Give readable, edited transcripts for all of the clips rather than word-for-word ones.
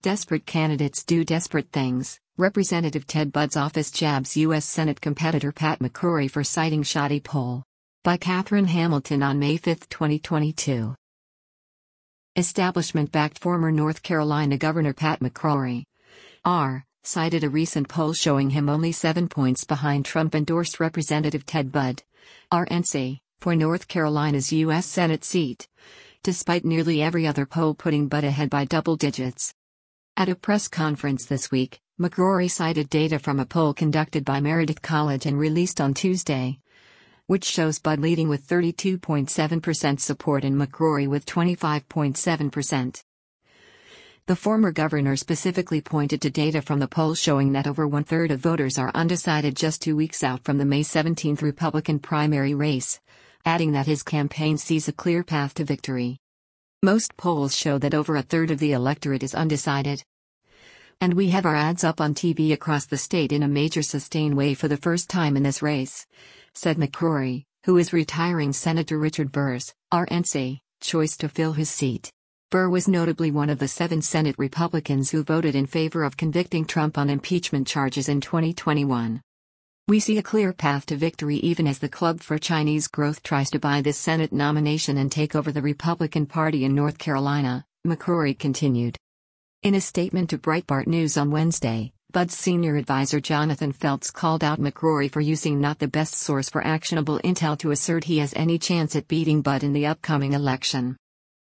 Desperate candidates do desperate things. Representative Ted Budd's office jabs U.S. Senate competitor Pat McCrory for citing shoddy poll. By Catherine Hamilton on May 5, 2022. Establishment-backed former North Carolina Governor Pat McCrory cited a recent poll showing him only 7 points behind Trump-endorsed Representative Ted Budd, RNC, for North Carolina's U.S. Senate seat, despite nearly every other poll putting Budd ahead by double digits. At a press conference this week, McCrory cited data from a poll conducted by Meredith College and released on Tuesday, which shows Budd leading with 32.7% support and McCrory with 25.7%. The former governor specifically pointed to data from the poll showing that over one-third of voters are undecided just 2 weeks out from the May 17 Republican primary race, adding that his campaign sees a clear path to victory. Most polls show that over a third of the electorate is undecided. And we have our ads up on TV across the state in a major sustained way for the first time in this race, said McCrory, who is retiring Senator Richard Burr's, RNC, choice to fill his seat. Burr was notably one of the 7 Senate Republicans who voted in favor of convicting Trump on impeachment charges in 2021. We see a clear path to victory even as the Club for Chinese Growth tries to buy this Senate nomination and take over the Republican Party in North Carolina, McCrory continued. In a statement to Breitbart News on Wednesday, Budd's senior advisor Jonathan Felts called out McCrory for using not the best source for actionable intel to assert he has any chance at beating Budd in the upcoming election.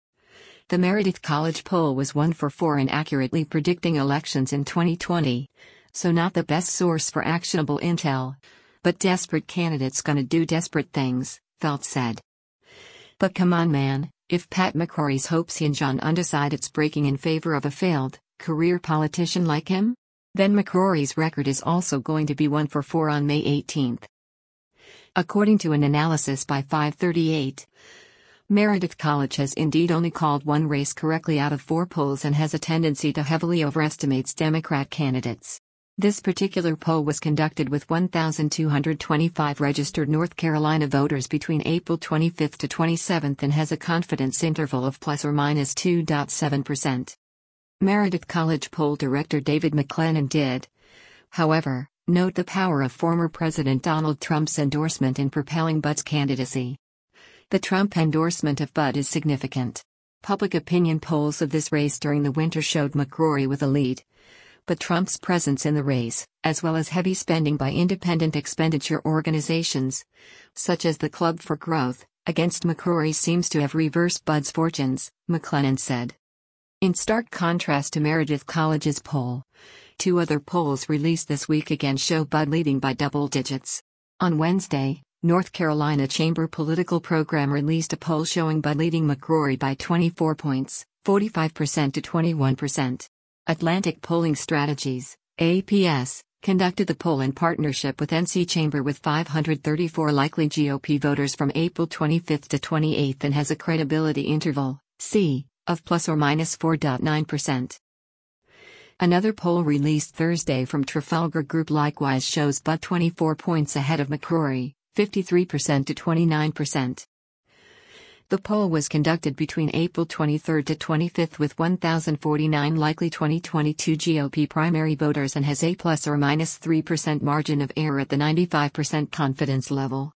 The Meredith College poll was 1 for 4 in accurately predicting elections in 2020, so not the best source for actionable intel. But desperate candidates gonna do desperate things, Felts said. But come on man, if Pat McCrory's hopes hinge on undecideds breaking in favor of a failed, career politician like him, then McCrory's record is also going to be 1 for 4 on May 18. According to an analysis by 538, Meredith College has indeed only called one race correctly out of 4 polls and has a tendency to heavily overestimates Democrat candidates. This particular poll was conducted with 1,225 registered North Carolina voters between April 25 to 27 and has a confidence interval of plus or minus 2.7%. Meredith College poll director David McLennan did, however, note the power of former President Donald Trump's endorsement in propelling Budd's candidacy. The Trump endorsement of Budd is significant. Public opinion polls of this race during the winter showed McCrory with a lead. But Trump's presence in the race, as well as heavy spending by independent expenditure organizations, such as the Club for Growth, against McCrory seems to have reversed Budd's fortunes, McLennan said. In stark contrast to Meredith College's poll, 2 other polls released this week again show Budd leading by double digits. On Wednesday, North Carolina Chamber Political Program released a poll showing Budd leading McCrory by 24 points, 45% to 21%. Atlantic Polling Strategies, APS, conducted the poll in partnership with NC Chamber with 534 likely GOP voters from April 25 to 28 and has a credibility interval, C, of plus or minus 4.9%. Another poll released Thursday from Trafalgar Group likewise shows Budd 24 points ahead of McCrory, 53% to 29%. The poll was conducted between April 23 to 25 with 1,049 likely 2022 GOP primary voters and has a plus or minus 3% margin of error at the 95% confidence level.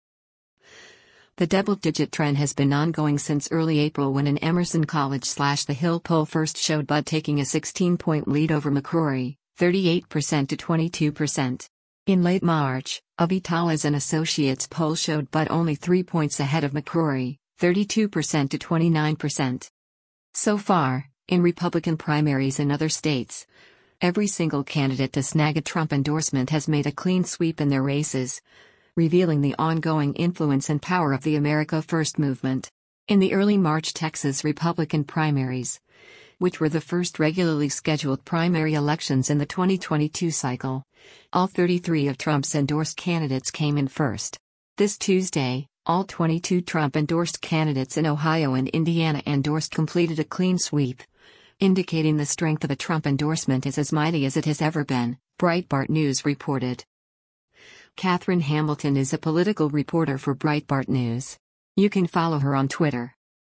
The double-digit trend has been ongoing since early April when an Emerson College/The Hill poll first showed Budd taking a 16-point lead over McCrory, 38% to 22%. In late March, a Vitalis and Associates poll showed Budd only 3 points ahead of McCrory, 32% to 29%. So far, in Republican primaries in other states, every single candidate to snag a Trump endorsement has made a clean sweep in their races, revealing the ongoing influence and power of the America First movement. In the early March Texas Republican primaries, which were the first regularly scheduled primary elections in the 2022 cycle, all 33 of Trump's endorsed candidates came in first. This Tuesday, all 22 Trump-endorsed candidates in Ohio and Indiana endorsed completed a clean sweep, indicating the strength of a Trump endorsement is as mighty as it has ever been, Breitbart News reported. Catherine Hamilton is a political reporter for Breitbart News. You can follow her on Twitter.